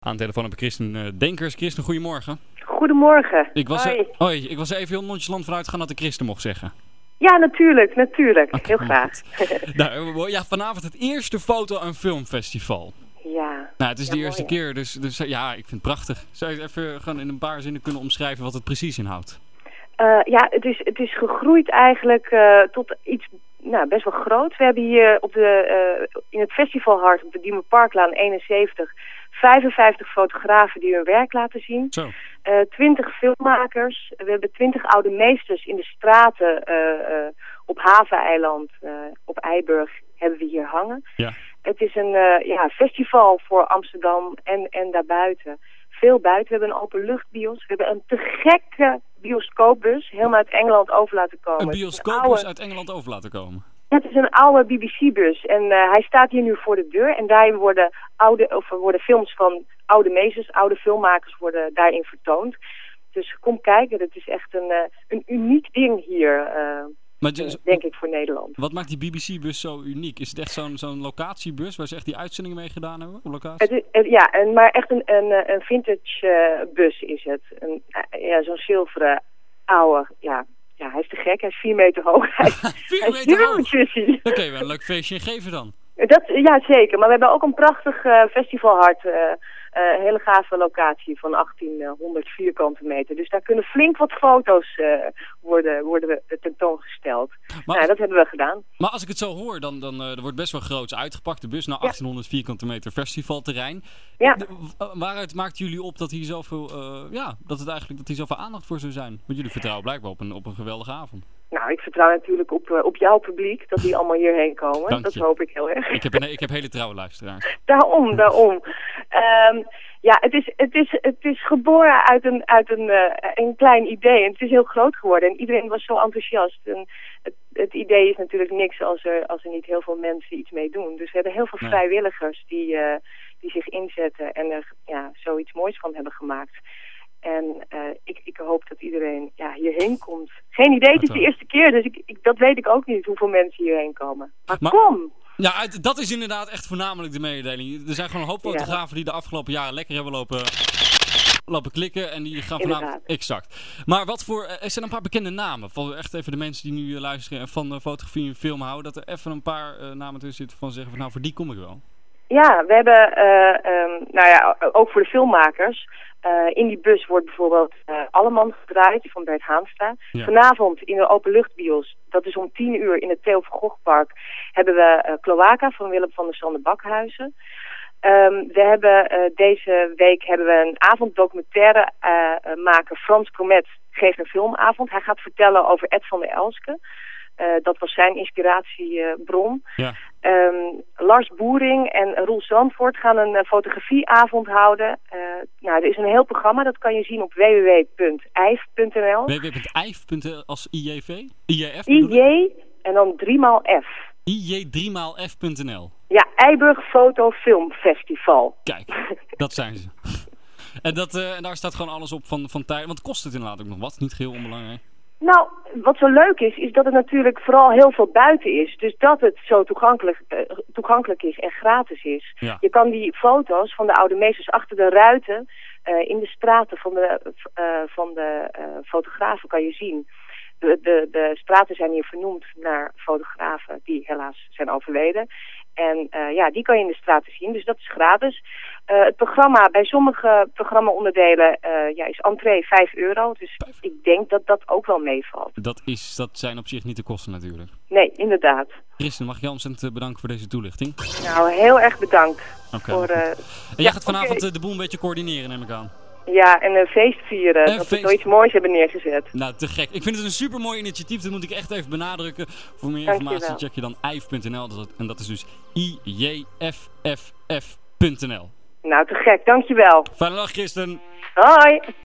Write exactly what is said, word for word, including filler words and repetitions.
Aan de telefoon heb ik Kristen uh, Denkers. Kristen, goedemorgen. Goedemorgen. Ik was, Hoi. Er, hoi, ik was er even heel nonchalant vanuit gaan dat ik Kristen mocht zeggen. Ja, natuurlijk, natuurlijk. Okay, heel graag. nou, ja, vanavond het eerste foto- en filmfestival. Ja. Nou, het is ja, de eerste mooi, keer, dus, dus ja, ik vind het prachtig. Zou je even gewoon in een paar zinnen kunnen omschrijven wat het precies inhoudt? Uh, ja, het is, het is gegroeid eigenlijk uh, tot iets nou, best wel groot. We hebben hier op de, uh, in het festivalhart op de Diemer Parklaan eenenzeventig vijfenvijftig fotografen die hun werk laten zien. Zo. Uh, twintig filmmakers. We hebben twintig oude meesters in de straten uh, uh, op Haveneiland, uh, op Eiburg hebben we hier hangen. Ja. Het is een uh, ja, festival voor Amsterdam en, en daarbuiten. Veel buiten. We hebben een openluchtbios. We hebben een te gekke bioscoopbus helemaal uit Engeland over laten komen. Een bioscoopbus oude... uit Engeland over laten komen? Het is een oude B B C bus en uh, hij staat hier nu voor de deur. En daarin worden, oude, of worden films van oude meesters, oude filmmakers worden daarin vertoond. Dus kom kijken, het is echt een, uh, een uniek ding hier, uh, maar dus, denk ik, voor Nederland. Wat maakt die B B C-bus zo uniek? Is het echt zo'n zo'n locatiebus waar ze echt die uitzendingen mee gedaan hebben op locatie? Het is, het, ja, en, maar echt een, een, een vintage uh, bus is het. Een, uh, ja, zo'n zilveren oude, ja... Ja, hij is te gek. Hij is vier meter hoog. Hij is, vier hij meter is hoog? Dan kun je wel een leuk feestje geven dan. Dat, ja, zeker. Maar we hebben ook een prachtig uh, festivalhart. Uh, uh, een hele gave locatie van achttienhonderd vierkante meter. Dus daar kunnen flink wat foto's uh, worden, worden tentoongesteld. Maar, nou, dat hebben we gedaan. Maar als ik het zo hoor, dan, dan uh, er wordt best wel groots uitgepakt. De bus naar achttienhonderd ja. vierkante meter festivalterrein. Ja. De, waaruit maakt jullie op dat hier zoveel, uh, ja, dat het eigenlijk dat hier zoveel aandacht voor zou zijn? Want jullie vertrouwen blijkbaar op een, op een geweldige avond. Nou, ik vertrouw natuurlijk op, uh, op jouw publiek, dat die allemaal hierheen komen. Dank dat je. hoop ik heel erg. Ik heb, een, ik heb hele trouwe luisteraars. Daarom, daarom. Um, ja, het is, het, is, het is geboren uit een, uit een, uh, een klein idee. En het is heel groot geworden. En iedereen was zo enthousiast. En het, het idee is natuurlijk niks als er, als er niet heel veel mensen iets mee doen. Dus we hebben heel veel nee. vrijwilligers die, uh, die zich inzetten en er ja, zoiets moois van hebben gemaakt. En uh, ik, ik hoop dat iedereen ja, hierheen komt. Geen idee, het is de eerste keer, dus ik, ik, dat weet ik ook niet hoeveel mensen hierheen komen. Maar, maar kom! Ja, dat is inderdaad echt voornamelijk de mededeling. Er zijn gewoon een hoop fotografen ja. die de afgelopen jaren lekker hebben lopen, lopen klikken. En die gaan vanavond... Exact. Maar wat voor... Er zijn een paar bekende namen. Voor echt even de mensen die nu luisteren en van uh, fotografie en film houden. Dat er even een paar uh, namen tussen zitten van zeggen van nou, voor die kom ik wel. Ja, we hebben, uh, um, nou ja, ook voor de filmmakers. Uh, in die bus wordt bijvoorbeeld uh, Alleman gedraaid van Bert Haanstra. Ja. Vanavond in de openluchtbios, dat is om tien uur in het Theo van Gogh Park, hebben we uh, Cloaca van Willem van der Sande Bakhuizen. Um, we hebben uh, deze week hebben we een avonddocumentaire uh, uh, maker Frans Comet geeft een filmavond. Hij gaat vertellen over Ed van der Elske. Uh, dat was zijn inspiratiebron. Uh, ja. um, Lars Boering en Roel Zandvoort gaan een uh, fotografieavond houden. Uh, nou, er is een heel programma, dat kan je zien op w w w punt i f punt n l. w w w punt i f punt n l als I J V? I J F? I J en dan driemaal F. I J driemaal F punt n l. Ja, Eiburg Foto Film Festival. Kijk, dat zijn ze. en, dat, uh, en daar staat gewoon alles op van, van tijd. Want kost het inderdaad ook nog wat? Niet geheel onbelangrijk. Nou, wat zo leuk is, is dat het natuurlijk vooral heel veel buiten is. Dus dat het zo toegankelijk, uh, toegankelijk is en gratis is. Ja. Je kan die foto's van de oude meesters achter de ruiten uh, in de straten van de, uh, van de uh, fotografen kan je zien. De, de, de straten zijn hier vernoemd naar fotografen die helaas zijn overleden. En uh, ja, die kan je in de straten zien, dus dat is gratis. Uh, het programma, bij sommige programma-onderdelen uh, ja, is entree vijf euro. Dus vijf. Ik denk dat dat ook wel meevalt. Dat, is, dat zijn op zich niet de kosten natuurlijk. Nee, inderdaad. Kristen, mag je ontzettend bedanken voor deze toelichting? Nou, heel erg bedankt. Okay, voor, uh, en jij ja, gaat vanavond okay. de boel een beetje coördineren, neem ik aan. Ja, en een feest vieren. Een dat feest... we zoiets moois hebben neergezet. Nou, te gek. Ik vind het een super mooi initiatief. Dat moet ik echt even benadrukken. Voor meer Dank informatie check je dan i f punt n l. En dat is dus I J F F F punt n l. Nou, te gek. Dankjewel. Fijne dag, Kristen. Hoi.